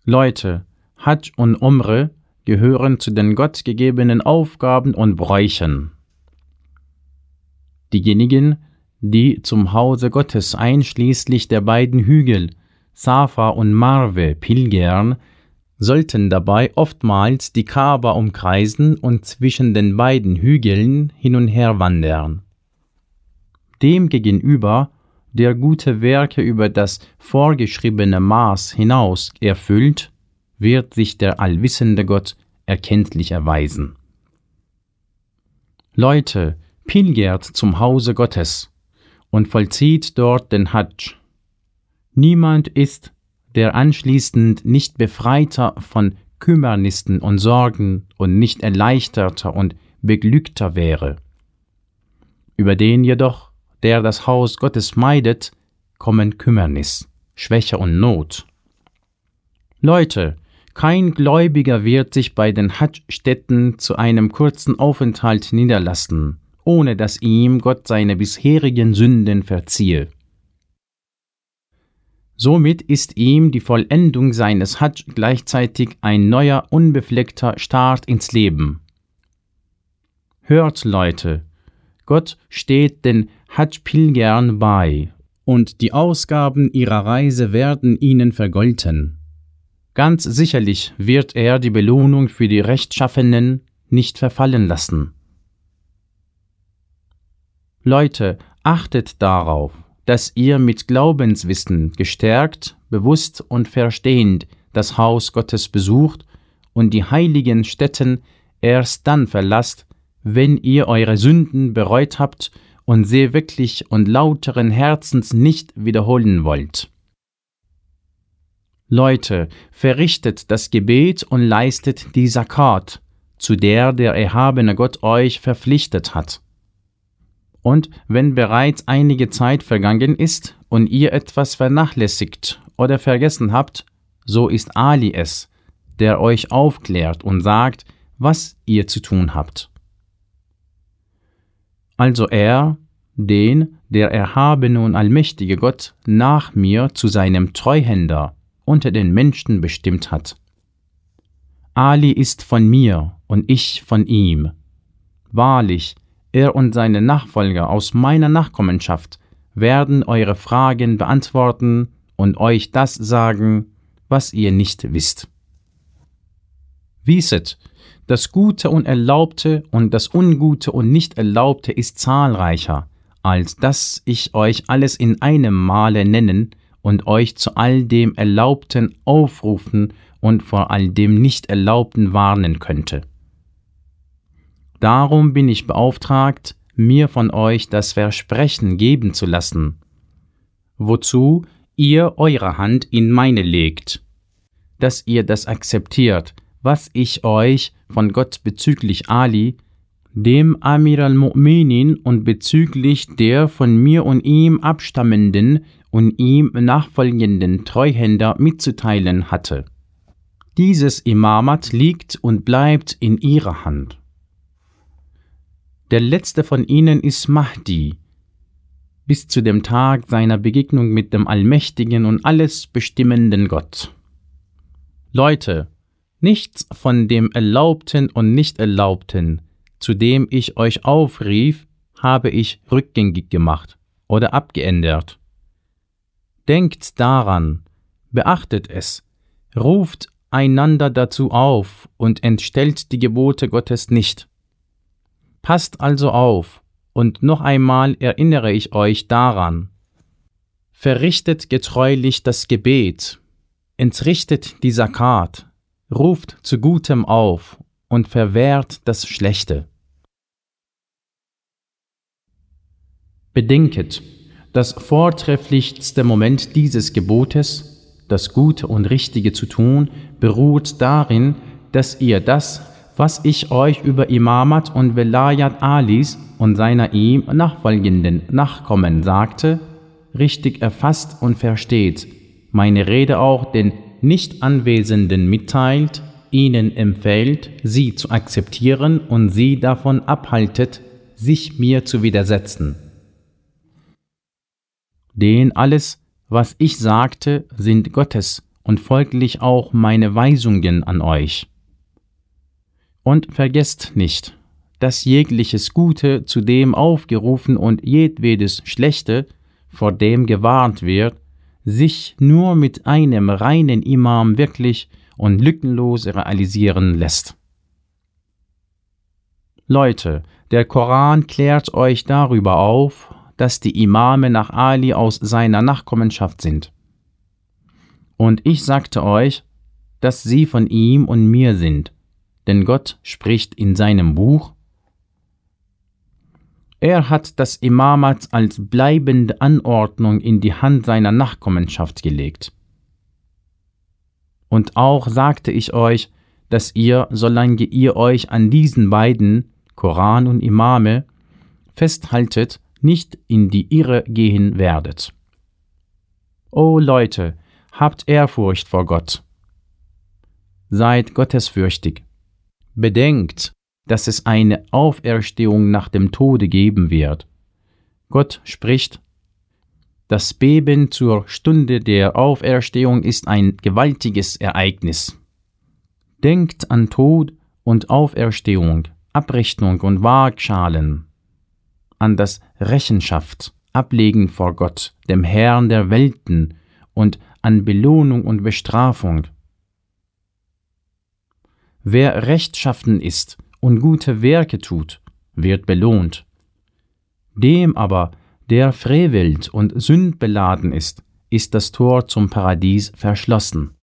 Leute, Hadsch und Umre gehören zu den Gott gegebenen Aufgaben und Bräuchen. Diejenigen, die zum Hause Gottes einschließlich der beiden Hügel, Safa und Marwe, pilgern, sollten dabei oftmals die Kaaba umkreisen und zwischen den beiden Hügeln hin und her wandern. Demgegenüber, der gute Werke über das vorgeschriebene Maß hinaus erfüllt, wird sich der allwissende Gott erkenntlich erweisen. Leute, pilgert zum Hause Gottes und vollzieht dort den Hadsch. Niemand ist, der anschließend nicht befreiter von Kümmernissen und Sorgen und nicht erleichterter und beglückter wäre. Über den jedoch, der das Haus Gottes meidet, kommen Kümmernis, Schwäche und Not. Leute, kein Gläubiger wird sich bei den Hadsch-Stätten zu einem kurzen Aufenthalt niederlassen, ohne dass ihm Gott seine bisherigen Sünden verziehe. Somit ist ihm die Vollendung seines Hadsch gleichzeitig ein neuer, unbefleckter Start ins Leben. Hört, Leute, Gott steht den Hadsch-Pilgern bei, und die Ausgaben ihrer Reise werden ihnen vergolten. Ganz sicherlich wird er die Belohnung für die Rechtschaffenen nicht verfallen lassen. Leute, achtet darauf, dass ihr mit Glaubenswissen gestärkt, bewusst und verstehend das Haus Gottes besucht und die heiligen Stätten erst dann verlasst, wenn ihr eure Sünden bereut habt und sie wirklich und lauteren Herzens nicht wiederholen wollt. Leute, verrichtet das Gebet und leistet die Zakat, zu der der erhabene Gott euch verpflichtet hat. Und wenn bereits einige Zeit vergangen ist und ihr etwas vernachlässigt oder vergessen habt, so ist Ali es, der euch aufklärt und sagt, was ihr zu tun habt. Also er, den der erhabene und allmächtige Gott nach mir zu seinem Treuhänder unter den Menschen bestimmt hat. Ali ist von mir und ich von ihm. Wahrlich, er und seine Nachfolger aus meiner Nachkommenschaft werden eure Fragen beantworten und euch das sagen, was ihr nicht wisst. Wisset, das Gute und Erlaubte und das Ungute und Nicht-Erlaubte ist zahlreicher, als dass ich euch alles in einem Male nennen und euch zu all dem Erlaubten aufrufen und vor all dem Nicht-Erlaubten warnen könnte. Darum bin ich beauftragt, mir von euch das Versprechen geben zu lassen, wozu ihr eure Hand in meine legt, dass ihr das akzeptiert, was ich euch von Gott bezüglich Ali, dem Amir al-Mu'minin und bezüglich der von mir und ihm abstammenden und ihm nachfolgenden Treuhänder mitzuteilen hatte. Dieses Imamat liegt und bleibt in ihrer Hand. Der letzte von ihnen ist Mahdi, bis zu dem Tag seiner Begegnung mit dem allmächtigen und alles bestimmenden Gott. Leute, nichts von dem Erlaubten und Nicht-Erlaubten, zu dem ich euch aufrief, habe ich rückgängig gemacht oder abgeändert. Denkt daran, beachtet es, ruft einander dazu auf und entstellt die Gebote Gottes nicht. Passt also auf, und noch einmal erinnere ich euch daran. Verrichtet getreulich das Gebet, entrichtet die Zakat, ruft zu Gutem auf und verwehrt das Schlechte. Bedenket, das vortrefflichste Moment dieses Gebotes, das Gute und Richtige zu tun, beruht darin, dass ihr das, was ich euch über Imamat und Velayat Alis und seiner ihm nachfolgenden Nachkommen sagte, richtig erfasst und versteht, meine Rede auch den Nicht-Anwesenden mitteilt, ihnen empfiehlt, sie zu akzeptieren und sie davon abhaltet, sich mir zu widersetzen. Denn alles, was ich sagte, sind Gottes und folglich auch meine Weisungen an euch. Und vergesst nicht, dass jegliches Gute zu dem aufgerufen und jedwedes Schlechte, vor dem gewarnt wird, sich nur mit einem reinen Imam wirklich und lückenlos realisieren lässt. Leute, der Koran klärt euch darüber auf, dass die Imame nach Ali aus seiner Nachkommenschaft sind. Und ich sagte euch, dass sie von ihm und mir sind, denn Gott spricht in seinem Buch: Er hat das Imamat als bleibende Anordnung in die Hand seiner Nachkommenschaft gelegt. Und auch sagte ich euch, dass ihr, solange ihr euch an diesen beiden, Koran und Imame, festhaltet, nicht in die Irre gehen werdet. O Leute, habt Ehrfurcht vor Gott. Seid gottesfürchtig. Bedenkt, dass es eine Auferstehung nach dem Tode geben wird. Gott spricht: Das Beben zur Stunde der Auferstehung ist ein gewaltiges Ereignis. Denkt an Tod und Auferstehung, Abrechnung und Waagschalen, an das Rechenschaft, Ablegen vor Gott, dem Herrn der Welten, und an Belohnung und Bestrafung. Wer rechtschaffen ist und gute Werke tut, wird belohnt. Dem aber, der frevelt und sündbeladen ist das Tor zum Paradies verschlossen.